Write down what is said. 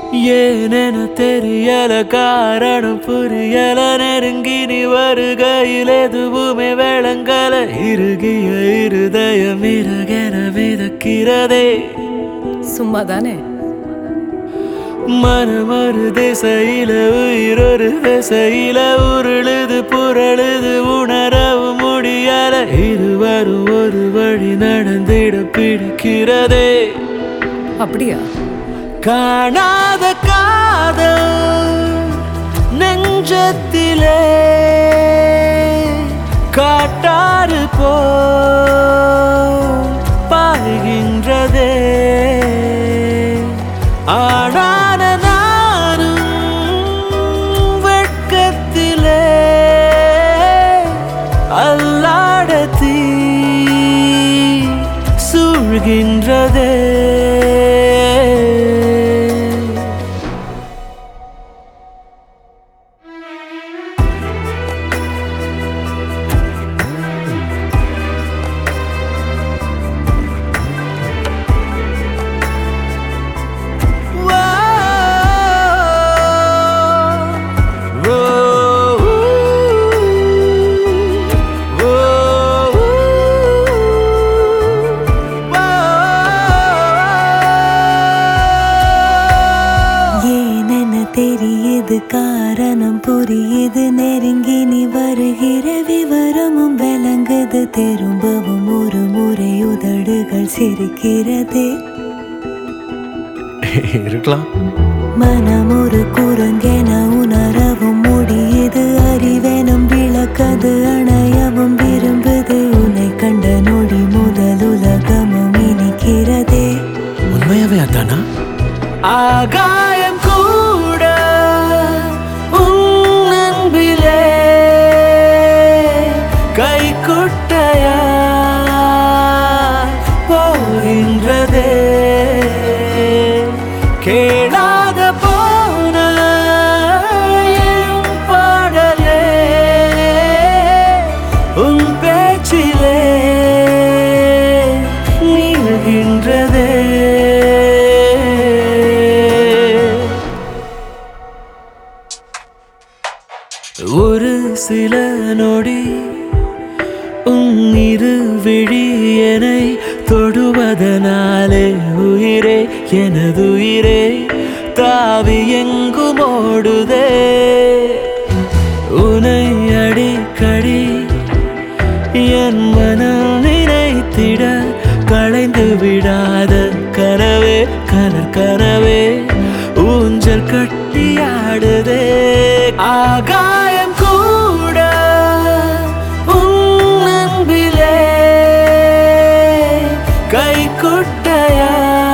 ஏனென தெரியல காரணம் புரியல நெருங்கி நீ வருகையில் எதுவுமே விளங்கல இறுகிய இருதயம் இறகென மிதக்கிறதே சும்மாதானே மனமறு திசையில உயிரொரு திசையில உருளுது புரளுது உணரவும் முடியல இருவரும் ஒரு வழி நடந்திட பிடிக்கிறதே அப்படியா காணாத காதல் நெஞ்சத்திலே காட்டாறு போல் பாய்கின்றதே ஆனான நானும் வெட்கத்திலே அல்லாட தீ சூழ்கின்றதே தெரியுது காரணம் புரியுது நெருங்கி நீ வருகிற விவரமும் விளங்குது திரும்பவும் ஒரு முறை உதடுகள் சிரிக்கிறது இருக்கலாம் மனம் ஒரு குரங்கென உணரவும் முடியுது அறிவெனும் விளக்கது அணையவும் விரும்புது உன்னை கண்ட நொடி முதல் உலகமும் இனிக்கிறதே உண்மையாவே அதானா ஆகாயம் கூட உன் அன்பிலே கைக்குட்டையா போகின்றதே கேளாத போன என் பாடலே உன் பேச்சிலே நீள்கின்றதே ஒரு சில நொடி உன் இரு விழியனை தொடுவதனாலே உயிரே எனதுயிரே தாவி எங்கும் ஓடுதே உனை அடிக்கடி என் மனம் நினைத்திட களைந்து விடாத கனவே கனவே ஊஞ்சல் கட்டியாடுதே ஆகாயம் கூட உன் அன்பிலே கைக்குட்டையா